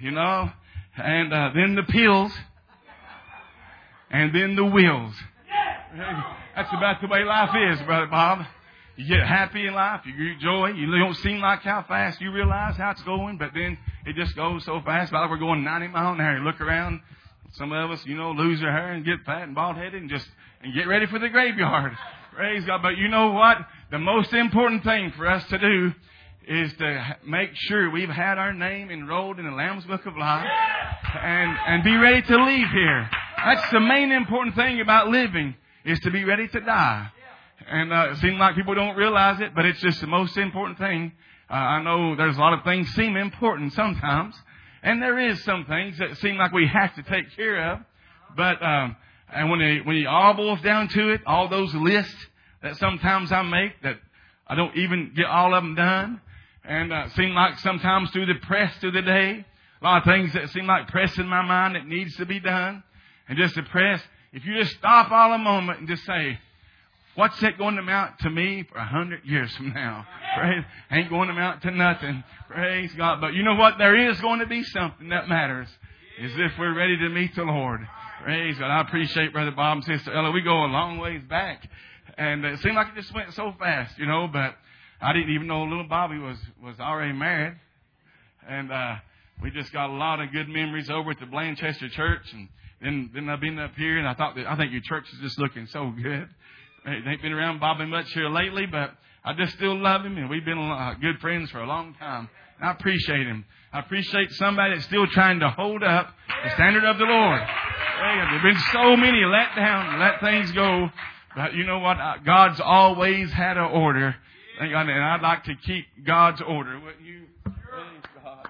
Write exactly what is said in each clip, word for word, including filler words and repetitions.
you know, and uh, then the pills, and then the wills. That's about the way life is, Brother Bob. You get happy in life, you get joy, you don't seem like how fast you realize how it's going, but then it just goes so fast. Like we're going ninety miles an hour. You look around, some of us, you know, lose their hair and get fat and bald-headed and just and get ready for the graveyard. Praise God. But you know what? The most important thing for us to do is to make sure we've had our name enrolled in the Lamb's Book of Life and, and be ready to leave here. That's the main important thing about living, is to be ready to die. And uh, it seems like people don't realize it, but it's just the most important thing. Uh, I know there's a lot of things seem important sometimes, and there is some things that seem like we have to take care of. But um, and when it, when it all boils down to it, all those lists that sometimes I make that I don't even get all of them done, and uh, seem like sometimes through the press through the day, a lot of things that seem like press in my mind that needs to be done, and just the press. If you just stop all a moment and just say, what's that going to amount to me for a hundred years from now? Praise. Ain't going to amount to nothing. Praise God. But you know what? There is going to be something that matters. Is if we're ready to meet the Lord. Praise God. I appreciate Brother Bob and Sister Ella. We go a long ways back. And it seemed like it just went so fast, you know. But I didn't even know little Bobby was, was already married. And uh, we just got a lot of good memories over at the Blanchester Church. And then, then I've been up here. And I thought that, I think your church is just looking so good. They ain't been around Bobby much here lately, but I just still love him, and we've been uh, good friends for a long time. And I appreciate him. I appreciate somebody that's still trying to hold up the standard of the Lord. Hey, there have been so many let down, let things go, but you know what? God's always had an order, and I'd like to keep God's order. Wouldn't you? Praise God.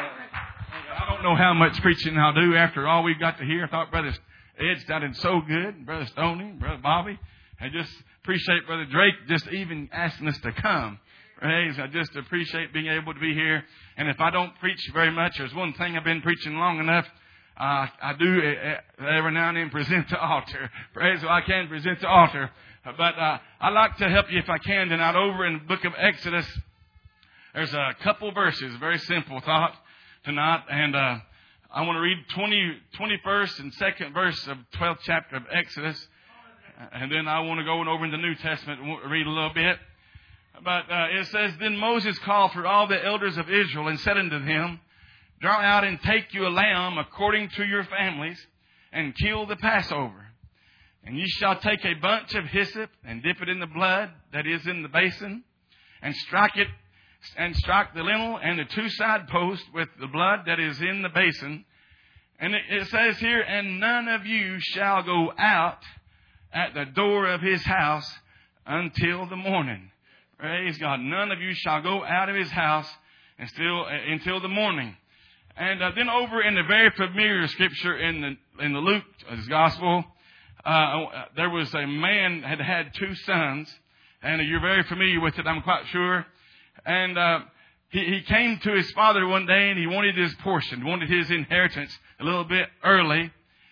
I don't know how much preaching I'll do after all we've got to hear. I thought Brother Ed sounded so good, Brother Stoney, Brother Bobby. I just appreciate Brother Drake just even asking us to come. Praise. I just appreciate being able to be here. And if I don't preach very much, there's one thing I've been preaching long enough. Uh, I do uh, every now and then present the altar. Praise. So I can present the altar. But uh, I'd like to help you if I can tonight. Over in the book of Exodus, there's a couple verses, very simple thought tonight. And uh, I want to read twenty, twenty-first and second verse of twelfth chapter of Exodus. And then I want to go over in the New Testament and read a little bit. But uh, it says, Then Moses called for all the elders of Israel and said unto them, Draw out and take you a lamb according to your families, and kill the Passover. And ye shall take a bunch of hyssop and dip it in the blood that is in the basin, and strike it, and strike the lintel and the two side posts with the blood that is in the basin. And it, it says here, And none of you shall go out at the door of his house until the morning. Praise God. None of you shall go out of his house until, uh, until the morning. And uh, then over in the very familiar scripture in the in the Luke gospel, uh, there was a man had had two sons, and you're very familiar with it, I'm quite sure. And uh, he, he came to his father one day, and he wanted his portion, wanted his inheritance a little bit early.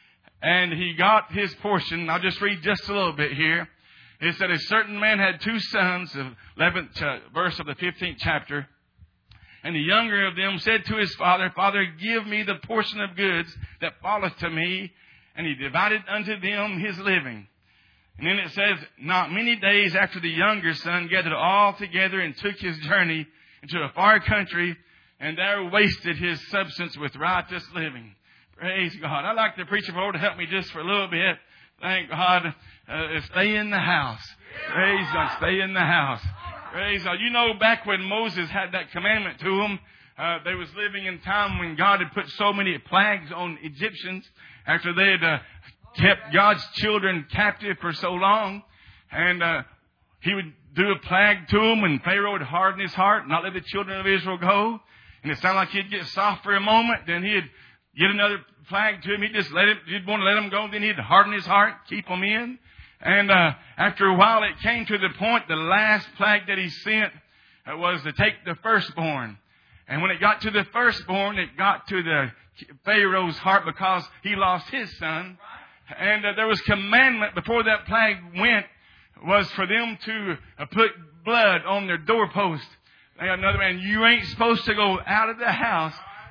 And he got his portion. I'll just read just a little bit here. It said, A certain man had two sons, the eleventh verse of the fifteenth chapter. And the younger of them said to his father, Father, give me the portion of goods that falleth to me. And he divided unto them his living. And then it says, Not many days after the younger son gathered all together and took his journey into a far country, and there wasted his substance with riotous living. Praise God. I'd like the preacher for to help me just for a little bit. Thank God. Uh, stay in the house. Praise God. Stay in the house. Praise God. You know, back when Moses had that commandment to them, uh, they was living in time when God had put so many plagues on Egyptians after they had uh, kept God's children captive for so long. And uh, he would do a plague to them, and Pharaoh would harden his heart, not let the children of Israel go. And it sounded like he'd get soft for a moment, then he'd get another plague to him. He'd just let him, he'd want to let him go. Then he'd harden his heart, keep them in. And uh, after a while, it came to the point, the last plague that he sent uh, was to take the firstborn. And when it got to the firstborn, it got to the Pharaoh's heart because he lost his son. And uh, there was commandment before that plague went was for them to uh, put blood on their doorpost. They got another man. You ain't supposed to go out of the house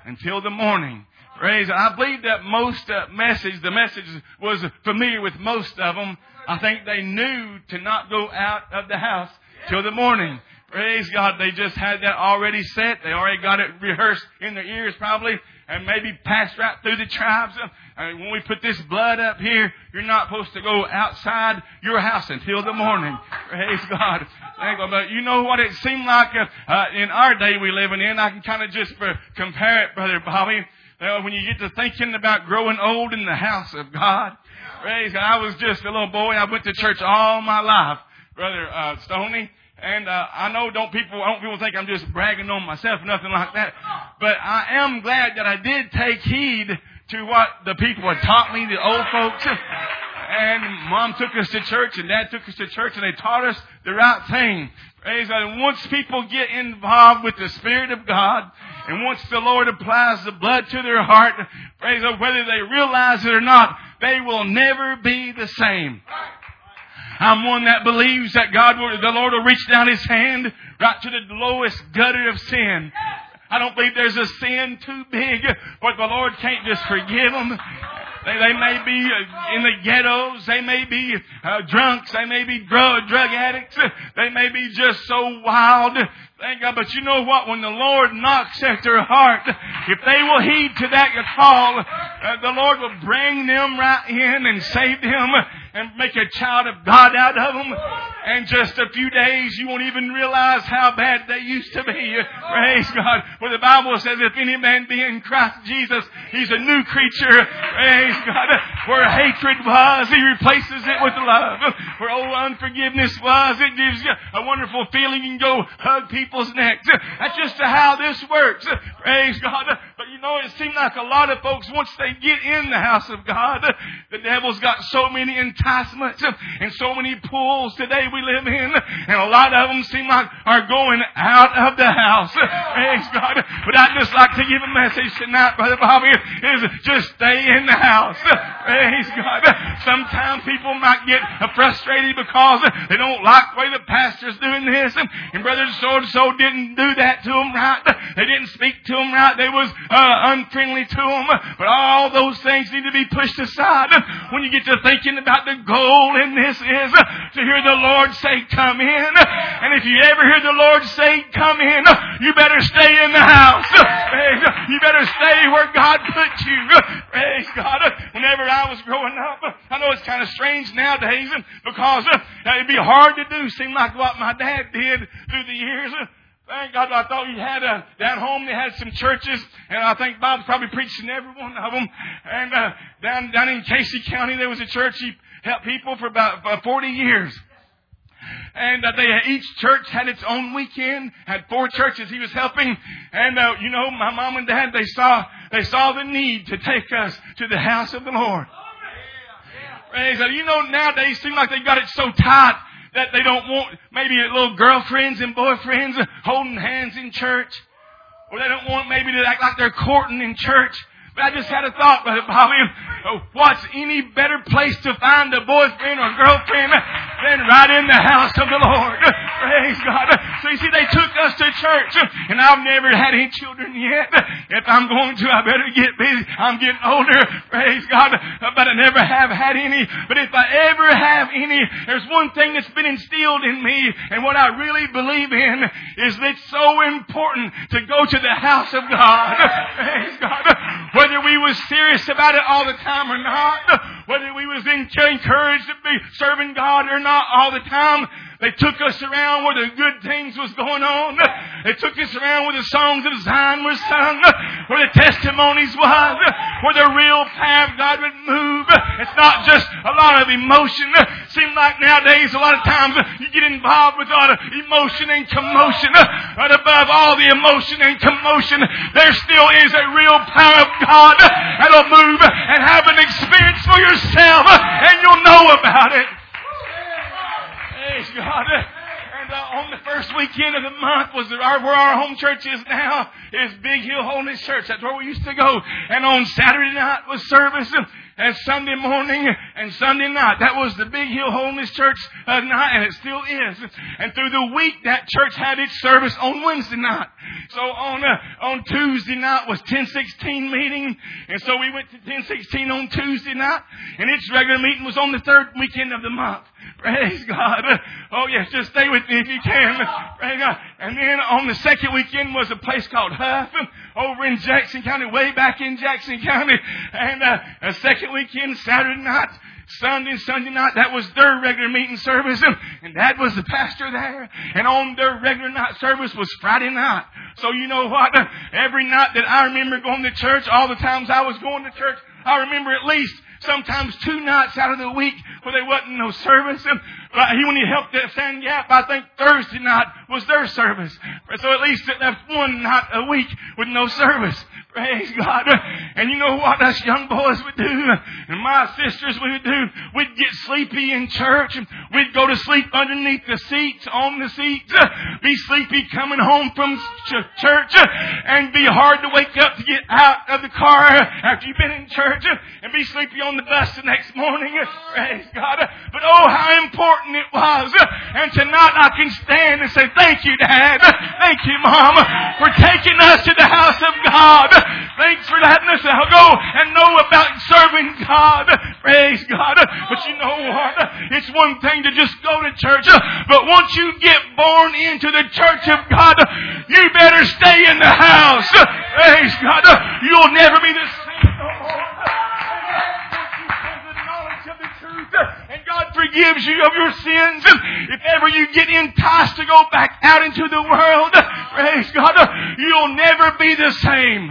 until the morning. Praise God. I believe that most uh, message, the message was familiar with most of them. I think they knew to not go out of the house till the morning. Praise God. They just had that already set. They already got it rehearsed in their ears probably, and maybe passed right through the tribes. I mean, when we put this blood up here, you're not supposed to go outside your house until the morning. Praise God. Thank God. But you know what it seemed like uh, uh, in our day we living in? I can kind of just uh, compare it, Brother Bobby. Uh, when you get to thinking about growing old in the house of God. Praise God. I was just a little boy. I went to church all my life, Brother uh, Stoney. And uh, I know don't people, I don't people think I'm just bragging on myself, nothing like that. But I am glad that I did take heed to what the people had taught me, the old folks. And Mom took us to church and Dad took us to church and they taught us the right thing. Praise God. And once people get involved with the Spirit of God, and once the Lord applies the blood to their heart, praise God, whether they realize it or not, they will never be the same. I'm one that believes that God will, the Lord will reach down His hand right to the lowest gutter of sin. I don't believe there's a sin too big, but the Lord can't just forgive them. They, they may be in the ghettos. They may be uh, drunks. They may be drug, drug addicts. They may be just so wild. Thank God. But you know what? When the Lord knocks at their heart, if they will heed to that call, uh, the Lord will bring them right in and save them and make a child of God out of them. In just a few days, you won't even realize how bad they used to be. Praise God. For the Bible says, if any man be in Christ Jesus, he's a new creature. Praise God. Where hatred was, He replaces it with love. Where old unforgiveness was, it gives you a wonderful feeling. You can go hug people's necks. That's just how this works. Praise God. But you know, it seems like a lot of folks, once they get in the house of God, the devil's got so many enticements and so many pulls today we live in, and a lot of them seem like are going out of the house. Praise God. But I'd just like to give a message tonight, Brother Bobby, is just stay in the house. Praise God. Sometimes people might get frustrated because they don't like the way the pastor's doing this, and Brother so-and-so didn't do that to them right. They didn't speak to them right. They was uh, unfriendly to them. But all those things need to be pushed aside when you get to thinking about the goal in this is to hear the Lord say, come in. And if you ever hear the Lord say, come in, you better stay in the house. You better stay where God put you. Praise God. Whenever I was growing up, I know it's kind of strange nowadays because it'd be hard to do. Seemed like what my dad did through the years. Thank God, I thought he had a, down home they had some churches, and I think Bob's probably preached in every one of them. And uh, down down in Casey County, there was a church he helped people for about uh, forty years. And uh, they each church had its own weekend. Had four churches he was helping, and uh, you know, my mom and dad they saw they saw the need to take us to the house of the Lord. Praise God. You know, nowadays it seems like they got it so tight that they don't want maybe little girlfriends and boyfriends holding hands in church. Or they don't want maybe to act like they're courting in church. But I just had a thought, Brother Bobby. What's any better place to find a boyfriend or girlfriend than right in the house of the Lord? Praise God. So you see, they took us to church. And I've never had any children yet. If I'm going to, I better get busy. I'm getting older. Praise God. But I never have had any. But if I ever have any, there's one thing that's been instilled in me. And what I really believe in is that it's so important to go to the house of God. Praise God. Whether we was serious about it all the time or not, whether we was encouraged to be serving God or not all the time, they took us around where the good things was going on. They took us around where the songs of Zion were sung, where the testimonies was, where the real power of God would move. It's not just a lot of emotion. It seems like nowadays a lot of times you get involved with a lot of emotion and commotion. But above all the emotion and commotion, there still is a real power of God that'll move and have an experience for yourself, and you'll know about it. Praise God. And uh, on the first weekend of the month was our, where our home church is now, is Big Hill Holiness Church. That's where we used to go. And on Saturday night was service, and Sunday morning and Sunday night. That was the Big Hill Holiness Church uh, night, and it still is. And through the week, that church had its service on Wednesday night. So on uh, on Tuesday night was ten sixteen meeting. And so we went to ten sixteen on Tuesday night. And its regular meeting was on the third weekend of the month. Praise God. Oh yes, just stay with me if you can. Praise God. And then on the second weekend was a place called Huff over in Jackson County, way back in Jackson County. And uh, a second weekend, Saturday night, Sunday, Sunday night, that was their regular meeting service. And Dad was the pastor there. And on their regular night service was Friday night. So you know what? Every night that I remember going to church, all the times I was going to church, I remember at least sometimes two nights out of the week where there wasn't no service. And uh, when he helped at Stand Gap, I think Thursday night was their service. So at least it left one night a week with no service. Praise God. And you know what us young boys would do? And my sisters would do? We'd get sleepy in church. And we'd go to sleep underneath the seats, on the seats. Be sleepy coming home from ch- church. And be hard to wake up to get out of the car after you've been in church. And be sleepy on the bus the next morning. Praise God. But oh, how important it was. And tonight I can stand and say, thank you, Dad. Thank you, Mom, for taking us to the house of God. Thanks for letting us go and know about serving God. Praise God. But you know what? It's one thing to just go to church. But once you get born into the church of God, you better stay in the house. Praise God. You'll never be the same no more. And God forgives you of your sins. If ever you get enticed to go back out into the world, praise God, you'll never be the same.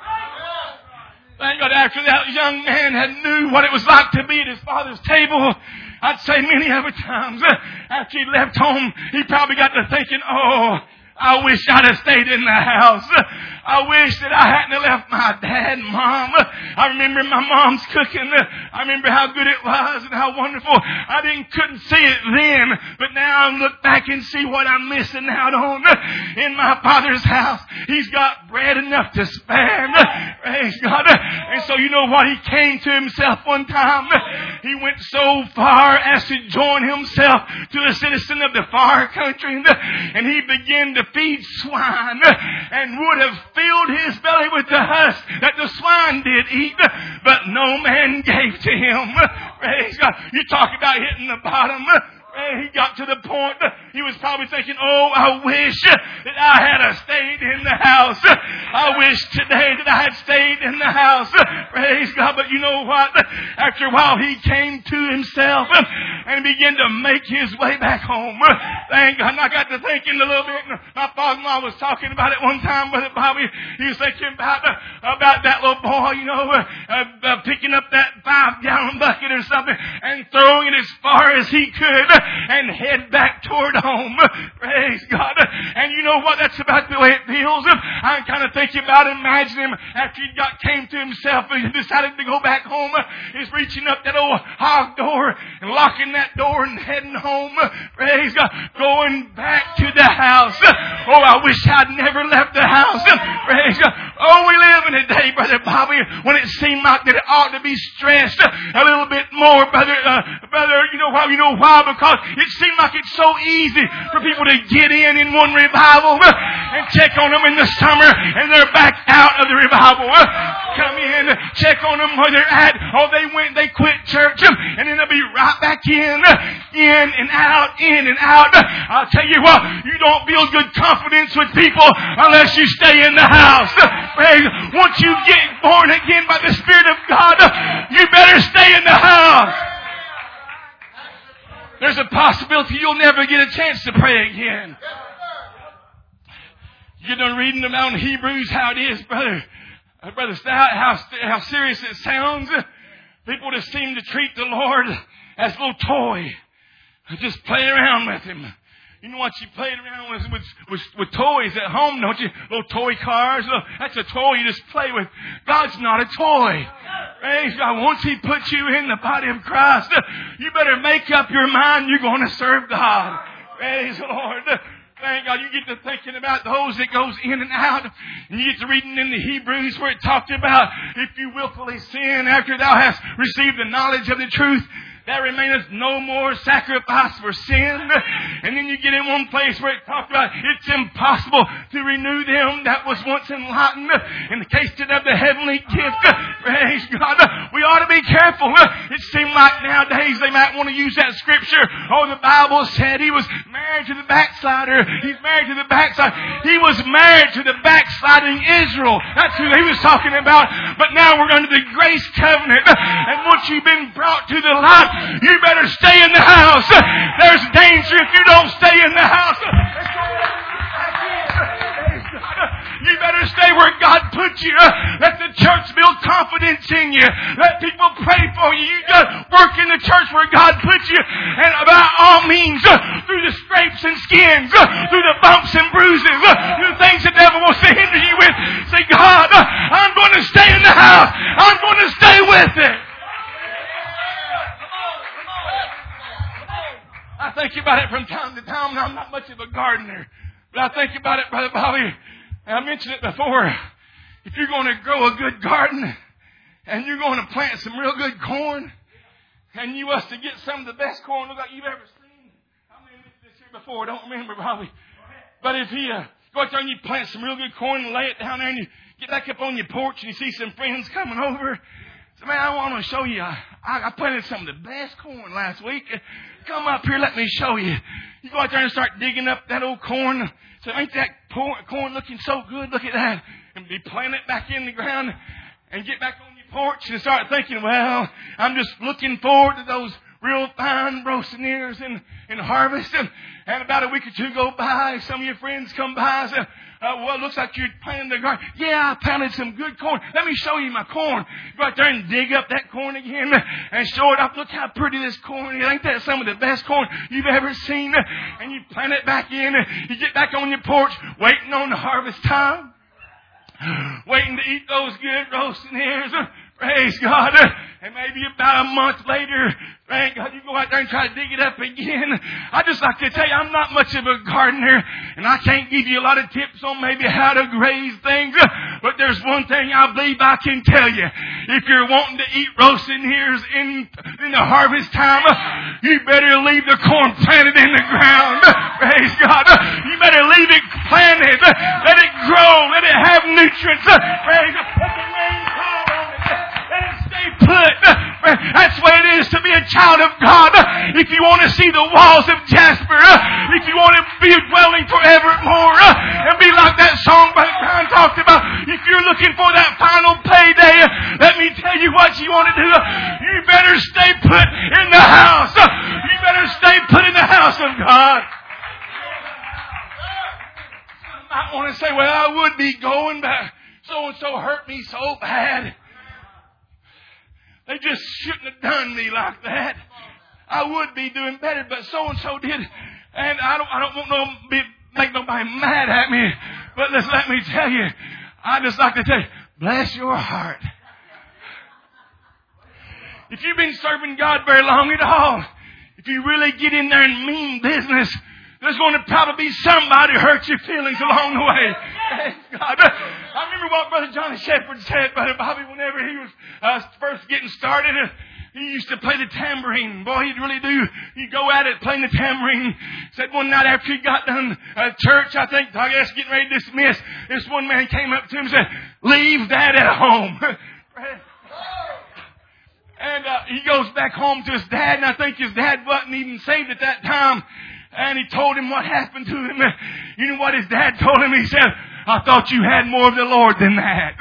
Thank God, after that young man had knew what it was like to be at his father's table, I'd say many other times, after he left home, he probably got to thinking, oh, I wish I'd have stayed in the house. I wish that I hadn't left my dad and Mom. I remember my mom's cooking. I remember how good it was and how wonderful. I didn't couldn't see it then, but now I look back and see what I'm missing out on. In my Father's house, He's got bread enough to spare. Praise God. And so you know what? He came to himself one time. He went so far as to join himself to a citizen of the far country, and he began to feed swine and would have filled his belly with the husk that the swine did eat, but no man gave to him. Praise God. You talk about hitting the bottom. He got to the point, he was probably thinking, oh, I wish that I had stayed in the house. I wish today that I had stayed in the house. Praise God. But you know what? After a while, he came to himself and began to make his way back home. Thank God. And I got to thinking a little bit. My father-in-law was talking about it one time, Brother Bobby. He was thinking about, about that little boy, you know, uh, uh, picking up that five-gallon bucket or something and throwing it as far as he could and head back toward home. Praise God. And you know what? That's about the way it feels. I'm kind of thinking about imagining him after he got came to himself and decided to go back home. He's reaching up that old hog door and locking that door and heading home. Praise God. Going back to the house. Oh, I wish I'd never left the house. Praise God. Oh, we live in a day, Brother Bobby, when it seemed like that it ought to be stressed a little bit more, Brother. Uh, brother, you know why? You know why? Because it seemed like it's so easy for people to get in in one revival and check on them in the summer and they're back out of the revival. Come in, check on them where they're at. Oh, they went, they quit church and then they'll be right back in, in and out, in and out. I'll tell you what, you don't build good confidence with people unless you stay in the house. Once you get born again by the Spirit of God, you better stay in the house. There's a possibility you'll never get a chance to pray again. You get done reading about in Hebrews how it is, brother. Uh, brother Stout, how, how serious it sounds. People just seem to treat the Lord as a little toy. Just play around with Him. You know what? You played around with, with, with, with toys at home, don't you? Little toy cars. Little, that's a toy you just play with. God's not a toy. Praise God. Once He puts you in the body of Christ, you better make up your mind you're going to serve God. Praise the Lord. Thank God. You get to thinking about those that goes in and out. And you get to reading in the Hebrews where it talked about if you willfully sin after thou hast received the knowledge of the truth, there remaineth no more sacrifice for sin. And then you get in one place where it talks about it's impossible to renew them that was once enlightened. In the case of the heavenly gift, praise God, we ought to be careful. It seems like nowadays they might want to use that scripture. Oh, the Bible said he was married to the backslider. He's married to the backslider. He was married to the backsliding Israel. That's who he was talking about. But now we're under the grace covenant. And once you've been brought to the light, you better stay in the house. There's danger if you don't stay in the house. You better stay where God put you. Let the church build confidence in you. Let people pray for you. You got to work in the church where God put you. And by all means, through the scrapes and skins, through the bumps and bruises, through the things the devil wants to hinder you with, say, God, I'm going to stay in the house. I'm going to stay with it. I think about it from time to time. I'm not much of a gardener, but I think about it, Brother Bobby. And I mentioned it before. If you're going to grow a good garden and you're going to plant some real good corn, and you was to get some of the best corn like you've ever seen. I mentioned this here before. I don't remember, Bobby. But if you uh, go out there and you plant some real good corn and lay it down there, and you get back up on your porch and you see some friends coming over, so man, I want to show you. I, I planted some of the best corn last week. Come up here, let me show you. You go out there and start digging up that old corn. So ain't that corn looking so good? Look at that. And you plant it back in the ground and get back on your porch and start thinking, well, I'm just looking forward to those real fine roasting ears in, in harvest. And, and about a week or two go by, some of your friends come by and say, Uh, well, it looks like you're planting the garden. Yeah, I planted some good corn. Let me show you my corn. Go out there and dig up that corn again and show it up. Look how pretty this corn is. Ain't that some of the best corn you've ever seen? And you plant it back in. You get back on your porch waiting on the harvest time. Waiting to eat those good roasting ears. Praise God. And maybe about a month later, thank God, you go out there and try to dig it up again. I just like to tell you, I'm not much of a gardener, and I can't give you a lot of tips on maybe how to graze things. But there's one thing I believe I can tell you. If you're wanting to eat roasting ears in, in the harvest time, you better leave the corn planted in the ground. Praise God. You better leave it planted. Let it grow. Let it have nutrients. Praise God. Let the rain fall on it. Let it stay put. That's the way it is to be a child of God. If you want to see the walls of Jasper, if you want to be dwelling forevermore, and be like that song Brother Brown talked about, if you're looking for that final payday, let me tell you what you want to do. You better stay put in the house. You better stay put in the house of God. I want to say, well, I would be going, but so-and-so hurt me so bad. They just shouldn't have done me like that. I would be doing better, but so-and-so did. And I don't, I don't want to be, make nobody mad at me. But just let me tell you, I just like to tell you, bless your heart. If you've been serving God very long at all, if you really get in there and mean business, there's going to probably be somebody who hurt your feelings along the way. God. I remember what Brother Johnny Shepherd said, Brother Bobby, whenever he was uh, first getting started. He used to play the tambourine. Boy, he'd really do. He'd go at it playing the tambourine. Said one night after he got done at church, I think, I guess getting ready to dismiss, this one man came up to him and said, leave that at home. And uh, he goes back home to his dad, and I think his dad wasn't even saved at that time. And he told him what happened to him. You know what his dad told him? He said, I thought you had more of the Lord than that.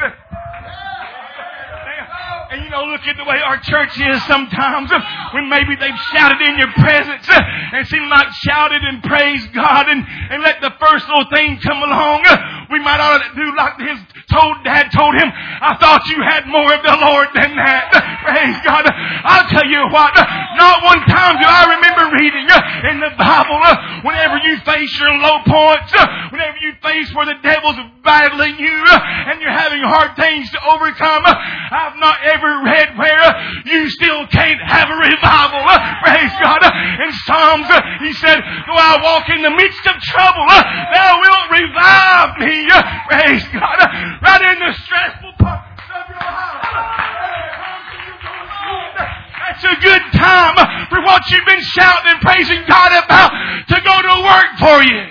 And you know, look at the way our church is sometimes, when maybe they've shouted in your presence and seemed like shouted and praised God and, and let the first little thing come along. We might ought to do like his told dad told him, I thought you had more of the Lord than that. Praise God. I'll tell you what, not one time do I remember reading in the Bible, whenever you face your low points, whenever you face where the devil's battling you and you're having hard things to overcome, I've not ever read where you still can't have a revival. Praise God. In Psalms, he said, though I walk in the midst of trouble, thou wilt revive me. Praise God. Right in the stressful parts of your house. That's a good time what you've been shouting and praising God about to go to work for you.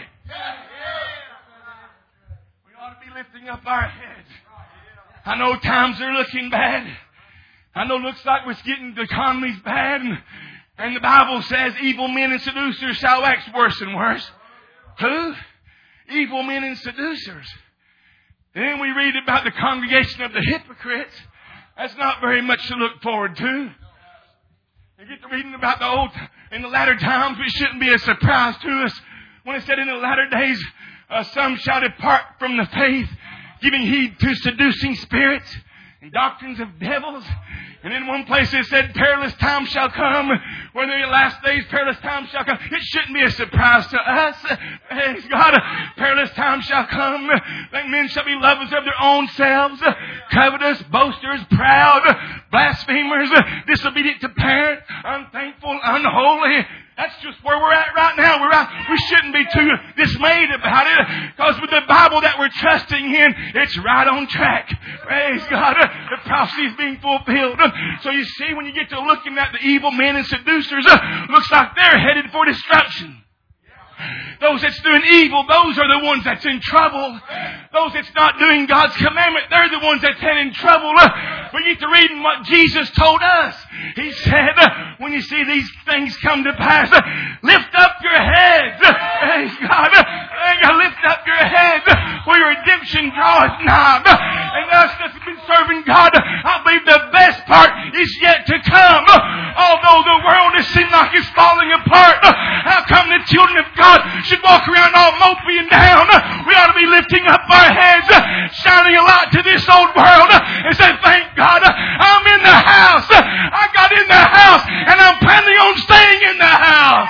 We ought to be lifting up our heads. I know times are looking bad. I know it looks like we're getting, the economy's bad. And, and the Bible says evil men and seducers shall wax worse and worse. Who? Evil men and seducers. Then we read about the congregation of the hypocrites. That's not very much to look forward to. You get to reading about the old, in the latter times, it shouldn't be a surprise to us when it said in the latter days, uh, some shall depart from the faith, giving heed to seducing spirits and doctrines of devils. And in one place it said, perilous times shall come. When in the last days, perilous times shall come. It shouldn't be a surprise to us. Praise God. Perilous times shall come. That men shall be lovers of their own selves, covetous, boasters, proud, blasphemers, disobedient to parents, unthankful, unholy. That's just where we're at right now. We're out. We shouldn't be too dismayed about it, because with the Bible that we're trusting in, it's right on track. Praise God. The prophecy is being fulfilled. So you see, when you get to looking at the evil men and seducers, looks like they're headed for destruction. Those that's doing evil, those are the ones that's in trouble. Those that's not doing God's commandment, they're the ones that's in trouble. We get to reading what Jesus told us. He said, when you see these things come to pass, lift up your heads. Praise God. Lift up your heads, for your redemption draweth nigh. And us that's been serving God, I believe the best part is yet to come. Although the world has seemed like it's falling apart, how come the children of God should walk around all mopey and down? We ought to be lifting up our heads, shining a light to this old world, and say, thank God, I'm in the house. I got in the house, and I'm planning on staying in the house.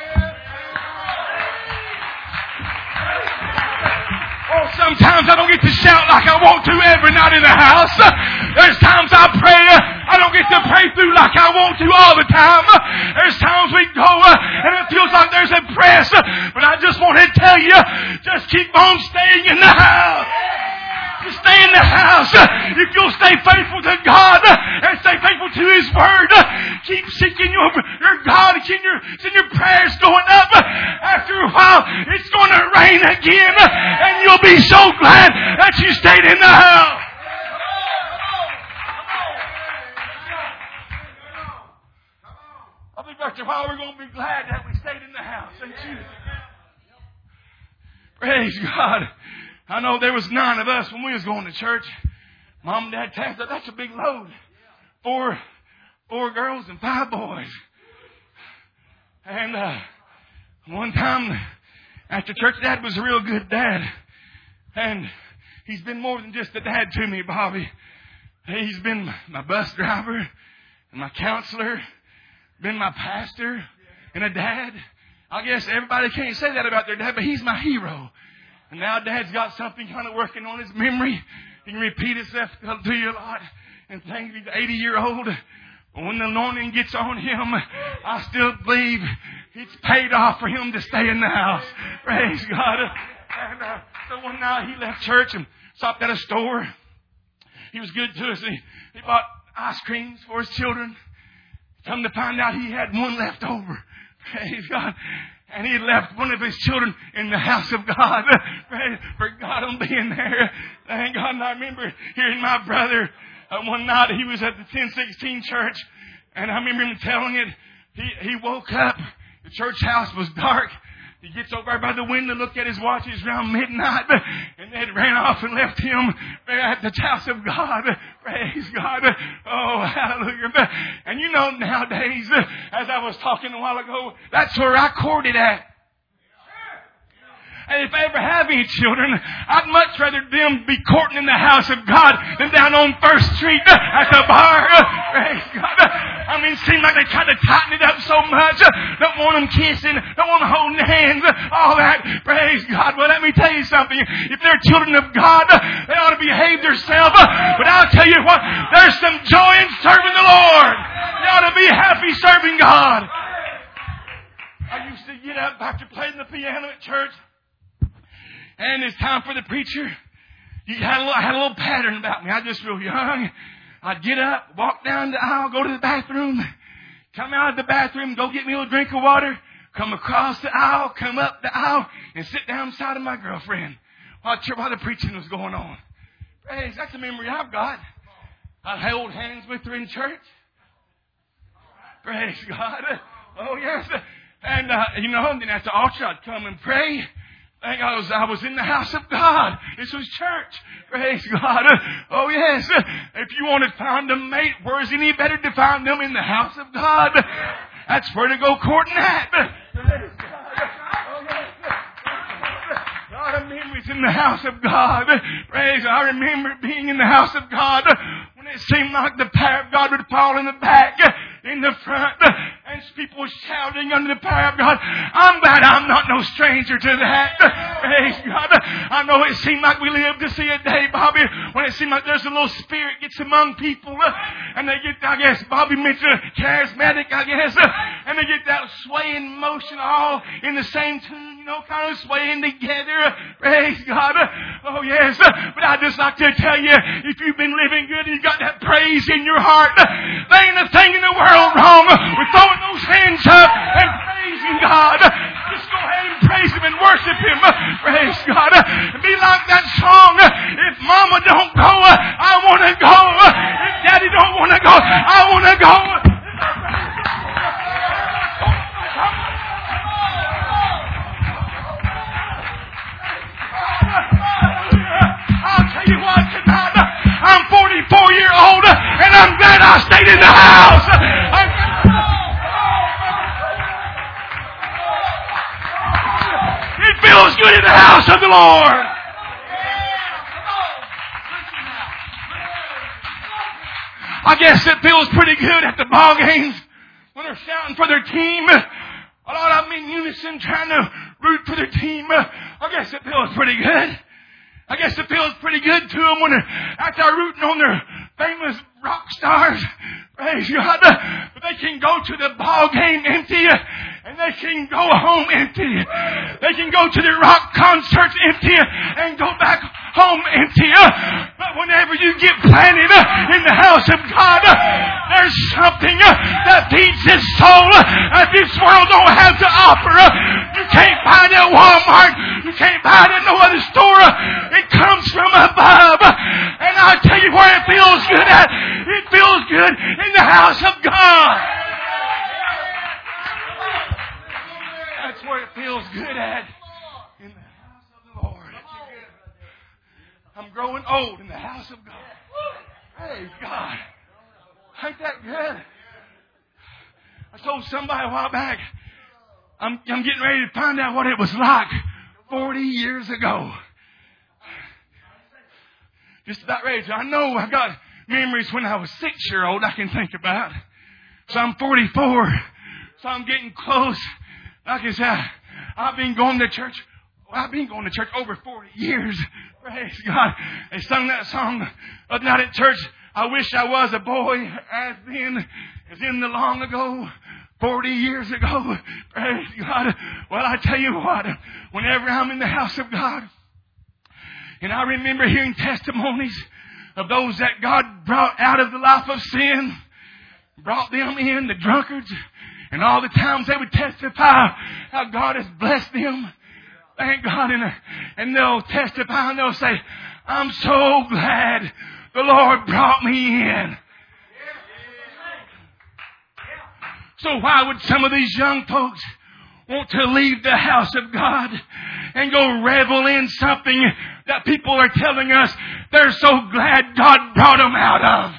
Oh, sometimes I don't get to shout like I want to every night in the house. There's times I pray, I don't get to pray through like I want to all the time. There's times we go and it feels like there's a press. But I just want to tell you, just keep on staying in the house. You stay in the house. If you'll stay faithful to God and stay faithful to His Word, keep seeking your, your God, keep your, keep your prayers going up. After a while, it's going to rain again, and you'll be so glad that you stayed in the house. I think after a while we're going to be glad that we stayed in the house, ain't you? Praise God. I know there was nine of us when we was going to church. Mom and Dad tasked us. That's a big load. Four, four girls and five boys. And uh, one time after church, Dad was a real good dad. And he's been more than just a dad to me, Bobby. He's been my bus driver and my counselor, been my pastor and a dad. I guess everybody can't say that about their dad, but he's my hero. And now Dad's got something kind of working on his memory. He can repeat himself to you a lot. And think he's eighty year old. But when the anointing gets on him, I still believe it's paid off for him to stay in the house. Praise God. And uh, so one night he left church and stopped at a store. He was good to us. He, he bought ice creams for his children. Come to find out he had one left over. Praise God. And he left one of his children in the house of God. For God on being there. Thank God. And I remember hearing my brother uh, one night. He was at the ten sixteen church. And I remember him telling it. He, he woke up. The church house was dark. He gets over by the window, looked at his watch. It's around midnight. And then ran off and left him at the house of God. Praise God. Oh, hallelujah. And you know nowadays, as I was talking a while ago, that's where I courted at. And if I ever have any children, I'd much rather them be courting in the house of God than down on First Street at the bar. Praise God. I mean, it seems like they try to tighten it up so much. Don't want them kissing. Don't want them holding hands. All that. Praise God. Well, let me tell you something. If they're children of God, they ought to behave themselves. But I'll tell you what, there's some joy in serving the Lord. You ought to be happy serving God. I used to get up after playing the piano at church. And it's time for the preacher. You had a little, I had a little pattern about me. I was just real young. I'd get up, walk down the aisle, go to the bathroom, come out of the bathroom, go get me a little drink of water, come across the aisle, come up the aisle, and sit down beside of my girlfriend while, while the preaching was going on. Praise, that's a memory I've got. I held hands with her in church. Praise God. Oh, yes. And, uh, you know, and then at the altar, I'd come and pray. Thank God I was, I was in the house of God. This was church. Praise God. Oh, yes. If you want to find a mate, where's any better to find them in the house of God? That's where to go courting at. Praise God. Oh, yes. A lot of memories in the house of God. Praise God. I remember being in the house of God when it seemed like the power of God would fall in the back, in the front, and people shouting under the power of God. I'm glad I'm not no stranger to that. Praise God. I know it seemed like we lived to see a day, Bobby, when it seemed like there's a little spirit gets among people, and they get, I guess, Bobby mentioned charismatic, I guess, and they get that swaying motion all in the same tune, you know, kind of swaying together. Praise God. Oh, yes. But I'd just like to tell you, if you've been living good and you got that praise in your heart, there ain't a thing in the world wrong with throwing those hands up and praising God. Just go ahead and praise Him and worship Him. Praise God. And be like that song, if Mama don't go, I want to go. If Daddy don't want to go, I want to go. I'll tell you what, tonight, I'm forty-four years old, and I'm glad I stayed in the house. I'm It feels good in the house of the Lord. I guess it feels pretty good at the ball games when they're shouting for their team. A lot of them in unison trying to root for their team. I guess it feels pretty good. I guess it feels pretty good to them when they're out there rooting on their famous rock stars. Praise God. But they can go to the ball game empty, and they can go home empty. They can go to the rock concerts empty and go back home empty. But whenever you get planted in the house of God, there's something that feeds His soul that this world don't have to offer. You can't find it at Walmart. You can't find it in no other store. It comes from above. And I tell you where it feels good at. It feels good in the house of God. That's where it feels good at. In the house of the Lord. I'm growing old in the house of God. Praise God. Ain't that good? I told somebody a while back, I'm, I'm getting ready to find out what it was like forty years ago. Just about ready to. I know I got memories when I was six year old I can think about. So I'm forty-four. So I'm getting close. Like I said, I've been going to church. I've been going to church over forty years. Praise God. They sung that song the other night at church. I wish I was a boy as then, as in the long ago, forty years ago. Praise God. Well, I tell you what, whenever I'm in the house of God, and I remember hearing testimonies of those that God brought out of the life of sin, brought them in, the drunkards, and all the times they would testify how God has blessed them. Thank God. And, and they'll testify and they'll say, I'm so glad the Lord brought me in. So why would some of these young folks want to leave the house of God and go revel in something that people are telling us they're so glad God brought them out of?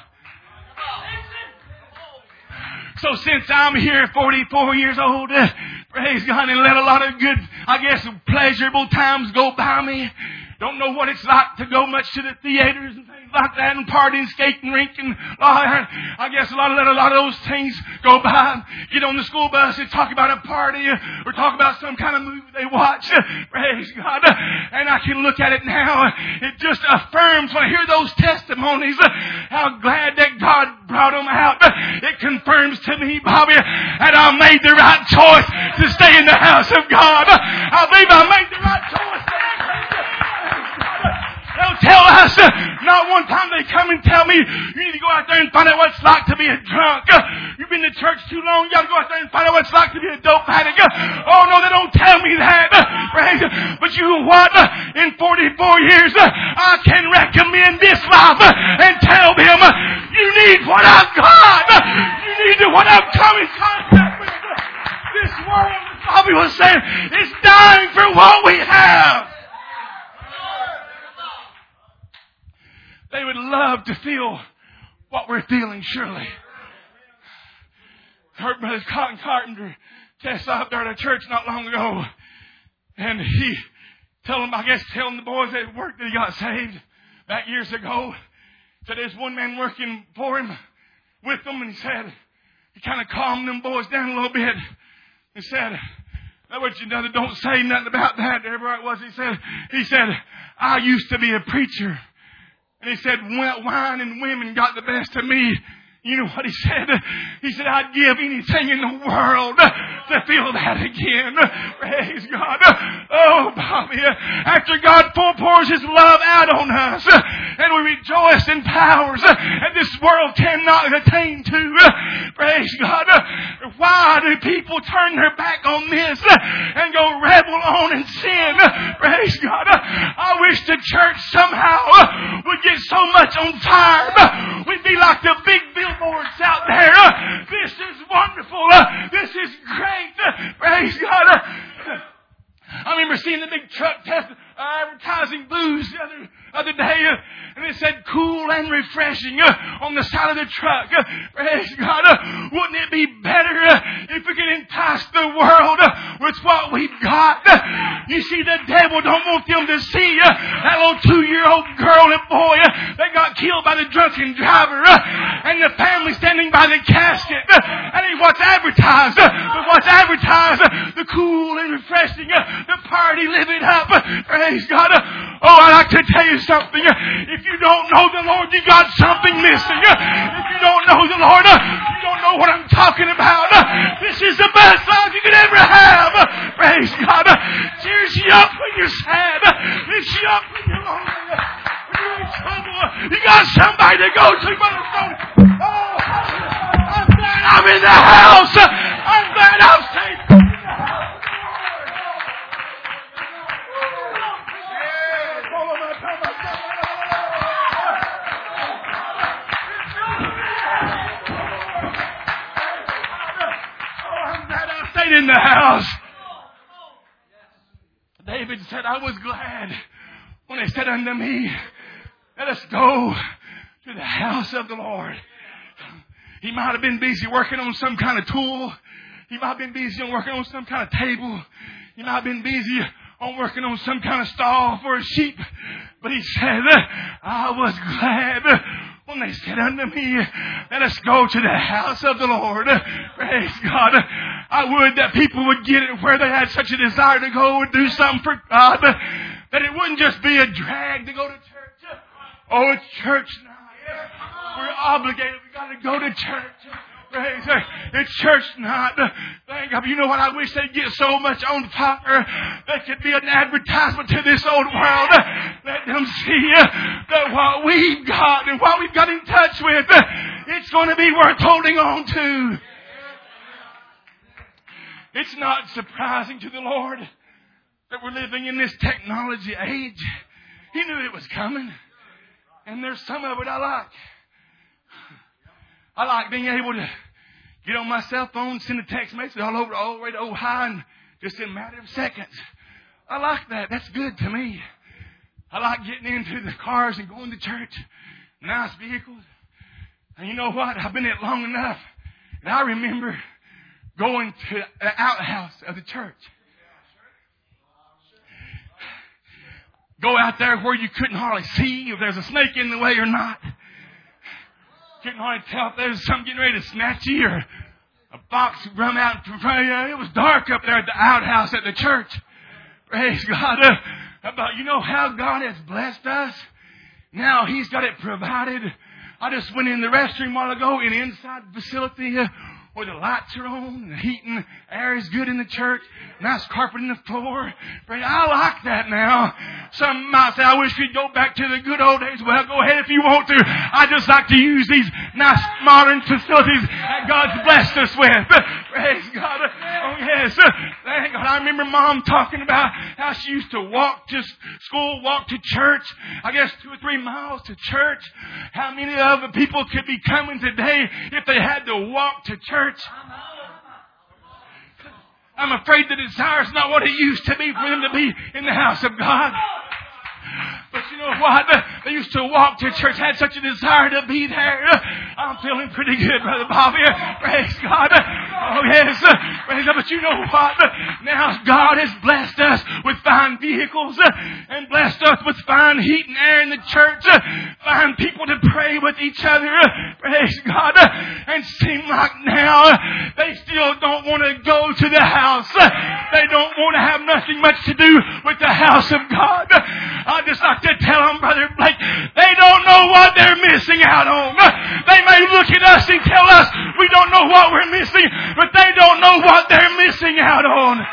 So since I'm here forty-four years old, uh, praise God, and let a lot of good, I guess, pleasurable times go by me. Don't know what it's like to go much to the theaters and things like that, and partying, skating rink, and I guess a lot of let a lot of those things go by. Get on the school bus and talk about a party or talk about some kind of movie they watch. Praise God. And I can look at it now. It just affirms when I hear those testimonies how glad that God brought them out. It confirms to me, Bobby, that I made the right choice to stay in the house of God. I believe I made the right choice. They'll tell us, no, not one time they come and tell me, you need to go out there and find out what it's like to be a drunk. You've been to church too long, you got to go out there and find out what it's like to be a dope addict. Oh no, they don't tell me that. Praise. But you know what? In forty-four years, I can recommend this life and tell them, you need what I've got. You need what I've come in contact with. This world, as Bobby was saying, is dying for what we have. They would love to feel what we're feeling, surely. I heard Brother Cotton Carpenter testify up there at a church not long ago. And he told them, I guess, telling the boys at work that he got saved back years ago. Said there's one man working for him, with them, and he said, he kind of calmed them boys down a little bit. He said, now what you know, don't say nothing about that. Wherever it was, he said, he said, I used to be a preacher. And he said, wine and women got the best of me. You know what he said? He said, I'd give anything in the world to feel that again. Praise God. Oh, Bobby, after God pours His love out on us and we rejoice in powers that this world cannot attain to, praise God, why do people turn their back on this and go rebel on in sin? Praise God. I wish the church somehow would get so much on fire. We'd be like the big billboards out there. This is wonderful. This is great. Praise God. I remember seeing the big truck test, uh, advertising booze the other, other day, uh, and it said cool and refreshing uh, on the side of the truck. Uh, praise God. Uh, wouldn't it be better uh, if we could entice the world uh, with what we've got? Uh, you see, the devil don't want them to see uh, that little two-year-old girl and boy uh, that got killed by the drunken driver uh, and the family standing by the casket. Uh, and he what's advertised. Uh, but what's advertised, uh, the cool and refreshing, uh, the party, live it up. Praise God. Oh, I'd like to tell you something. If you don't know the Lord, you got something missing. If you don't know the Lord, you don't know what I'm talking about. This is the best life you could ever have. Praise God. Cheers you up when you're sad. Lifts you up when you're lonely. When you're in trouble, you got somebody to go to. Oh, I'm glad I'm in the house. I'm glad I'm safe. In the house. David said, I was glad when they said unto me, let us go to the house of the Lord. He might have been busy working on some kind of tool. He might have been busy on working on some kind of table. He might have been busy on working on some kind of stall for a sheep. But he said, I was glad when they said unto me, let us go to the house of the Lord. Praise God. I would that people would get it where they had such a desire to go and do something for God, that it wouldn't just be a drag to go to church. Oh, it's church night. We're obligated. We've got to go to church. Praise God. It's church night. Thank God. You know what? I wish they'd get so much on fire that could be an advertisement to this old world. Let them see that what we've got and what we've got in touch with, it's going to be worth holding on to. It's not surprising to the Lord that we're living in this technology age. He knew it was coming. And there's some of it I like. I like being able to get on my cell phone, send a text message all over, all the way to Ohio, and just in a matter of seconds. I like that. That's good to me. I like getting into the cars and going to church. Nice vehicles. And you know what? I've been in it long enough. And I remember going to the outhouse of the church. Go out there where you couldn't hardly see if there's a snake in the way or not. Couldn't hardly tell if there was something getting ready to snatch you or a fox run out from front of you. It was dark up there at the outhouse at the church. Praise God. Uh, about, you know how God has blessed us? Now He's got it provided. I just went in the restroom a while ago in an inside facility uh, where the lights are on, and the heat and air is good in the church, nice carpet in the floor. I like that now. Some might say, I wish we'd go back to the good old days. Well, go ahead if you want to. I just like to use these nice modern facilities that God's blessed us with. Praise God. Oh, yes. Thank God. I remember Mom talking about how she used to walk to school, walk to church, I guess two or three miles to church. How many of the people could be coming today if they had to walk to church? I'm afraid the desire is not what it used to be for them to be in the house of God. But you know what? They used to walk to church, had such a desire to be there. I'm feeling pretty good, Brother Bobby. Praise God. Oh, yes. Praise God. But you know what? Now God has blessed us with fine vehicles and blessed us with fine heat and air in the church. Fine people to pray with each other. Praise God. And seem like now they still don't want to go to the house. They don't want to have nothing much to do with the house of God. I just like to tell them, Brother Blake, they don't know what they're missing out on. They may look at us and tell us we don't know what we're missing, but they don't know what they're missing out on.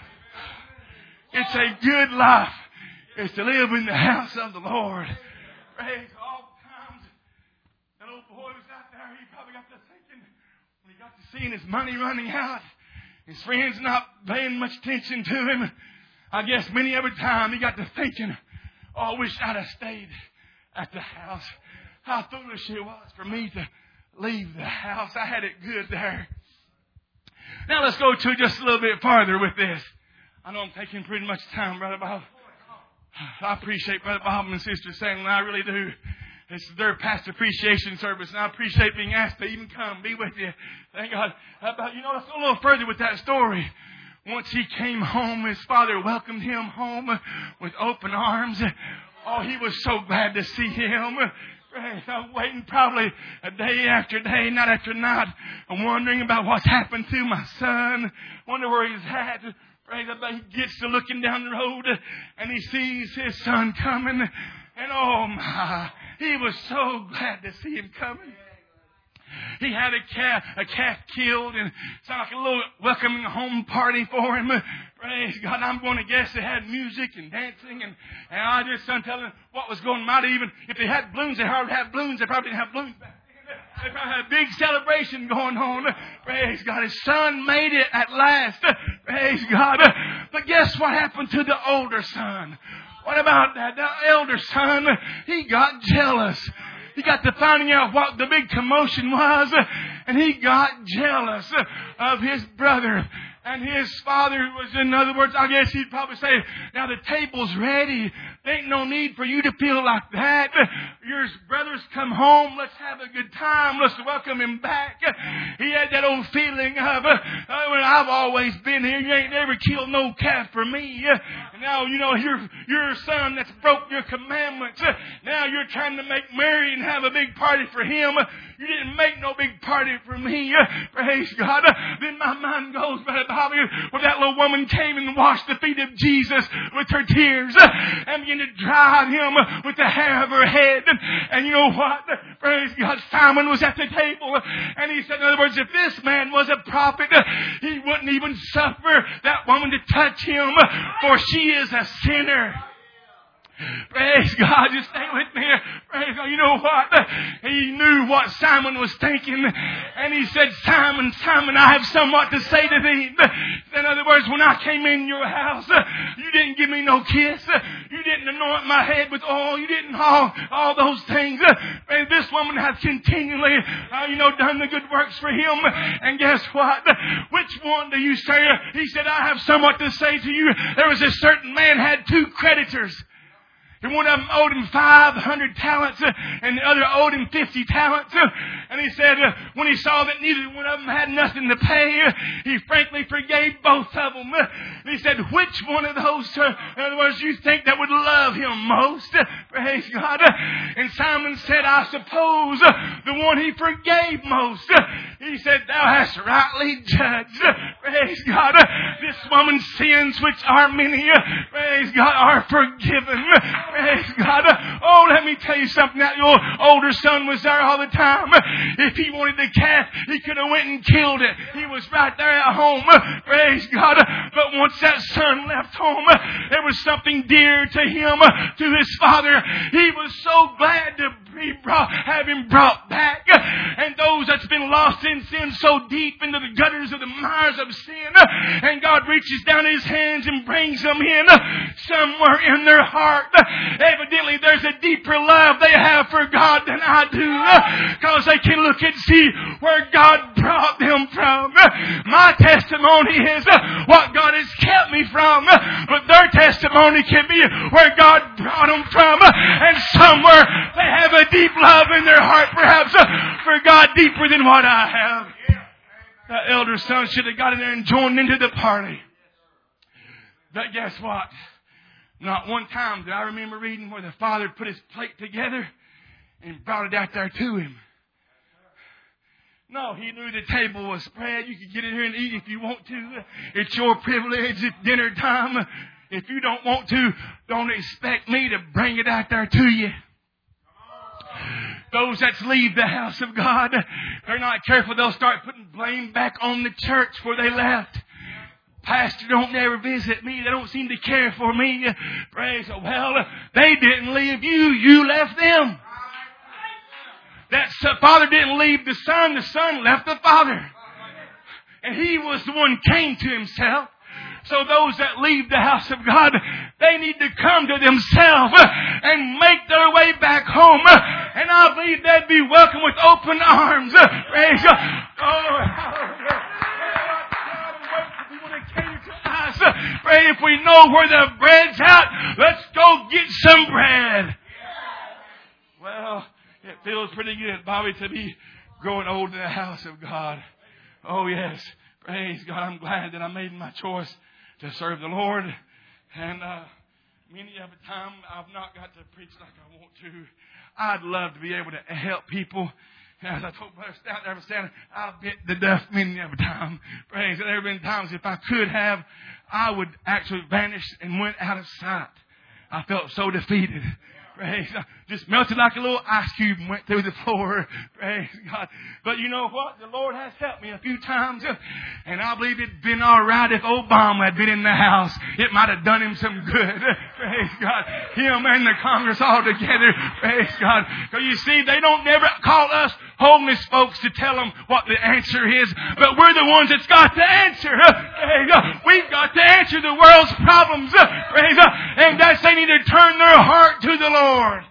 It's a good life. It's to live in the house of the Lord. Praise all times. That old boy was out there, he probably got to thinking, when he got to seeing his money running out, his friends not paying much attention to him, I guess many every time he got to thinking, oh, I wish I'd have stayed at the house. How foolish it was for me to leave the house. I had it good there. Now let's go to just a little bit farther with this. I know I'm taking pretty much time, Brother Bob. I appreciate Brother Bob and Sister Sandlin. I really do. This is their pastor appreciation service, and I appreciate being asked to even come be with you. Thank God. How about, you know, let's go a little further with that story. Once he came home, his father welcomed him home with open arms. Oh, he was so glad to see him. I'm waiting probably a day after day, night after night. I'm wondering about what's happened to my son. Wonder where he's at. He gets to looking down the road and he sees his son coming. And oh my, he was so glad to see him coming. He had a calf, a calf killed, and it's like a little welcoming home party for him. Praise God. I'm going to guess they had music and dancing, and, and I just started telling them what was going on. Might even, if they had balloons, they hardly had balloons. They probably didn't have balloons back then. They probably had a big celebration going on. Praise God. His son made it at last. Praise God. But guess what happened to the older son? What about that? The elder son, he got jealous. He got to finding out what the big commotion was, and he got jealous of his brother. And his father was, in other words, I guess he'd probably say, now the table's ready. There ain't no need for you to feel like that. Your brother's come home. Let's have a good time. Let's welcome him back. He had that old feeling of, uh, well, I've always been here. You ain't never killed no calf for me. And now, you know, your, your son that's broke your commandments. Now you're trying to make merry and have a big party for him. You didn't make no big party for me. Praise God. Then my mind goes, Brother Bobby, where that little woman came and washed the feet of Jesus with her tears and began to dry him with the hair of her head. And you know what? Praise God. Simon was at the table and he said, in other words, if this man was a prophet, he wouldn't even suffer that woman to touch him, for she is a sinner. Praise God. Just stay with me. Praise God. You know what? He knew what Simon was thinking. And he said, Simon, Simon, I have somewhat to say to thee. In other words, when I came in your house, you didn't give me no kiss. You didn't anoint my head with oil. You didn't all, all those things. And this woman has continually, uh, you know, done the good works for him. And guess what? Which one do you say? He said, I have somewhat to say to you. There was a certain man had two creditors. And one of them owed him five hundred talents, uh, and the other owed him fifty talents. Uh, and he said, uh, when he saw that neither one of them had nothing to pay, uh, he frankly forgave both of them. Uh, and he said, which one of those, uh, in other words, you think that would love him most? Uh, praise God. Uh, and Simon said, I suppose uh, the one he forgave most. Uh, He said, thou hast rightly judged. Praise God. This woman's sins, which are many, praise God, are forgiven. Praise God. Oh, let me tell you something. That your older son was there all the time. If he wanted the calf, he could have went and killed it. He was right there at home. Praise God. But once that son left home, there was something dear to him, to his father. He was so glad to be brought, have him brought back. And those that's been lost in sin so deep into the gutters of the mires of sin, and God reaches down His hands and brings them in somewhere in their heart. Evidently there's a deeper love they have for God than I do, because they can look and see where God brought them from. My testimony is what God has kept me from, but their testimony can be where God brought them from. And somewhere they have a deep love in their heart, perhaps for God, deeper than what I have. That elder son should have got in there and joined into the party. But guess what? Not one time did I remember reading where the father put his plate together and brought it out there to him. No, he knew the table was spread. You could get in here and eat if you want to. It's your privilege. It's dinner time. If you don't want to, don't expect me to bring it out there to you. Those that leave the house of God, they're not careful. They'll start putting blame back on the church where they left. Pastor don't never visit me. They don't seem to care for me. Praise the well, they didn't leave you. You left them. That father didn't leave the son. The son left the father. And he was the one who came to himself. So those that leave the house of God, they need to come to themselves and make their way back home. And I believe they'd be welcome with open arms. Praise God. Oh, hallelujah. We want to cater to us. Pray if we know where the bread's at, let's go get some bread. Well, it feels pretty good, Bobby, to be growing old in the house of God. Oh, yes. Praise God. I'm glad that I made my choice to serve the Lord. And uh, many of the time I've not got to preach like I want to. I'd love to be able to help people. As I told Brother Stout, there was standing, I've bit the dust many of the time. Praise God. There have been times if I could have, I would actually vanish and went out of sight. I felt so defeated. Praise God. Just melted like a little ice cube and went through the floor. Praise God. But you know what? The Lord has helped me a few times. And I believe it'd been all right if Obama had been in the house. It might have done him some good. Praise God. Him and the Congress all together. Praise God. Because you see, they don't never call us homeless folks to tell them what the answer is. But we're the ones that's got the answer. Praise God. We've got to answer the world's problems. Praise God. And that's they need to turn their heart to the Lord.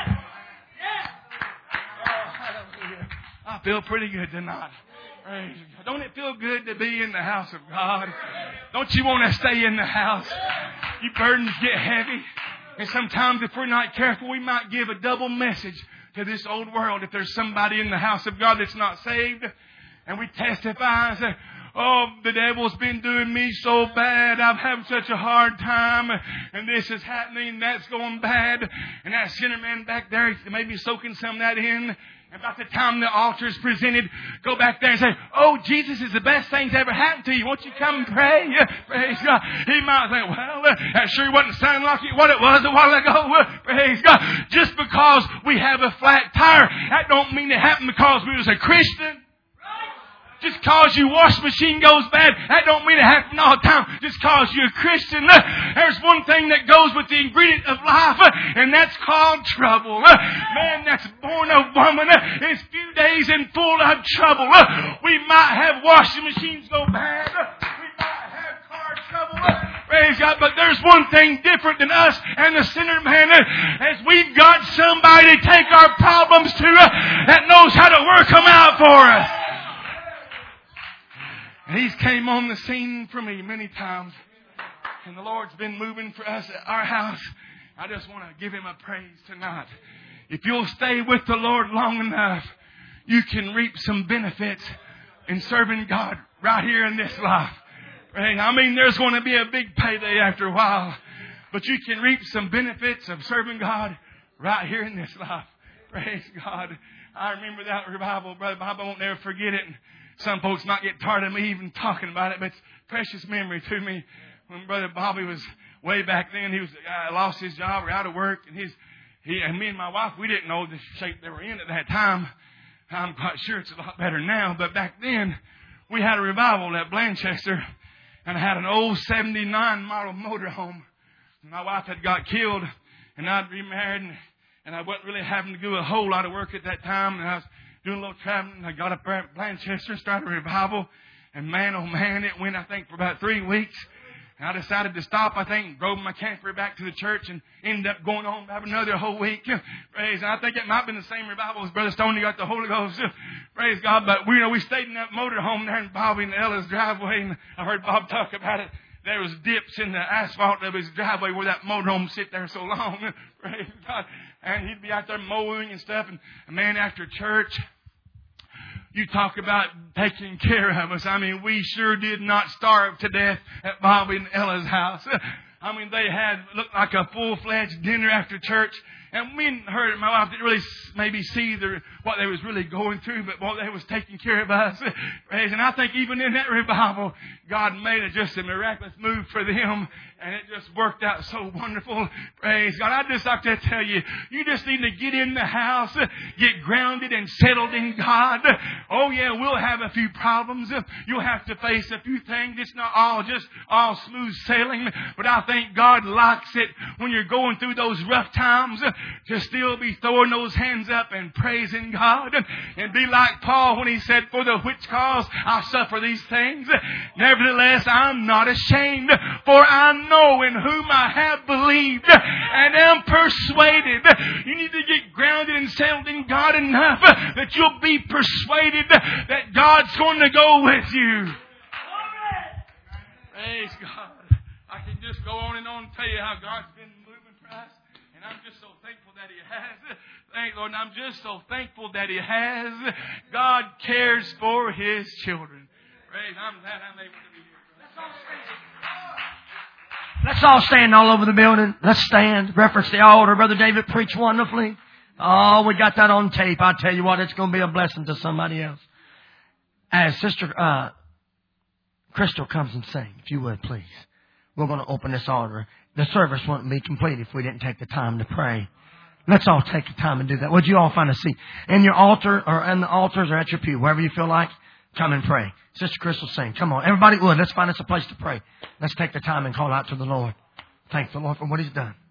I feel pretty good tonight. Praise God. Don't it feel good to be in the house of God? Don't you want to stay in the house? Your burdens get heavy. And sometimes if we're not careful, we might give a double message to this old world. If there's somebody in the house of God that's not saved, and we testify and say, oh, the devil's been doing me so bad. I'm having such a hard time. And this is happening. That's going bad. And that sinner man back there, maybe soaking some of that in. About the time the altar is presented, go back there and say, oh, Jesus is the best thing that's ever happened to you. Won't you come and pray? Praise God. He might think, well, that sure wasn't sounding like what it was a while ago. Praise God. Just because we have a flat tire, that don't mean it happened because we was a Christian. Just cause your wash machine goes bad, that don't mean it happens all the time. Just cause you're a Christian. There's one thing that goes with the ingredient of life, and that's called trouble. Man that's born of woman is few days in full of trouble. We might have washing machines go bad. We might have car trouble. Praise God. But there's one thing different than us and the sinner man, as we've got somebody to take our problems to that knows how to work them out for us. And He's came on the scene for me many times. And the Lord's been moving for us at our house. I just want to give Him a praise tonight. If you'll stay with the Lord long enough, you can reap some benefits in serving God right here in this life. Right? I mean, there's going to be a big payday after a while. But you can reap some benefits of serving God right here in this life. Praise God. I remember that revival, Brother Bob. I won't never forget it. some folks might get tired of me even talking about it, but it's precious memory to me. When Brother Bobby was way back then, he was uh, lost his job or out of work, and his he and me and my wife, we didn't know the shape they were in at that time. I'm quite sure it's a lot better now, but back then we had a revival at Blanchester, and I had an old seventy-nine model motorhome. My wife had got killed, and I'd remarried, and, and I wasn't really having to do a whole lot of work at that time, and I was doing a little traveling. I got up there at Blanchester and started a revival. And man, oh man, it went, I think, for about three weeks. And I decided to stop, I think, and drove my camper back to the church and ended up going on about another whole week. Praise. And I think it might have been the same revival as Brother Stoney got the Holy Ghost. Praise God. But we, you know, we stayed in that motorhome there in Bobby and Ella's driveway. And I heard Bob talk about it. There was dips in the asphalt of his driveway where that motorhome sit there so long. Praise God. And he'd be out there mowing and stuff. And man, after church, you talk about taking care of us. I mean, we sure did not starve to death at Bobby and Ella's house. I mean, they had looked like a full-fledged dinner after church. And we heard, my wife didn't really maybe see the, what they was really going through, but what they was taking care of us. Praise. And I think even in that revival, God made it just a miraculous move for them. And it just worked out so wonderful. Praise God. I'd just like to tell you, you just need to get in the house, get grounded and settled in God. Oh yeah, we'll have a few problems. You'll have to face a few things. It's not all just all smooth sailing. But I think God likes it when you're going through those rough times to still be throwing those hands up and praising God. And be like Paul when he said, for the which cause I suffer these things. Nevertheless, I'm not ashamed, for I know in whom I have believed and am persuaded. You need to get grounded and settled in God enough that you'll be persuaded that God's going to go with you. Praise God. I can just go on and on and tell you how God's been moving for us. And I'm just so thankful that He has. Thank Lord. And I'm just so thankful that He has. God cares for His children. Praise. I'm glad I'm able to be here. Let's all stand. Let's all stand all over the building. Let's stand. Reference the altar. Brother David preached wonderfully. Oh, we got that on tape. I tell you what, it's going to be a blessing to somebody else. As Sister uh, Crystal comes and sings, if you would, please. We're going to open this altar. The service wouldn't be complete if we didn't take the time to pray. Let's all take the time and do that. Would you all find a seat in your altar or in the altars or at your pew, wherever you feel like? Come and pray. Sister Crystal, sing. Come on. Everybody would. Let's find us a place to pray. Let's take the time and call out to the Lord. Thank the Lord for what He's done.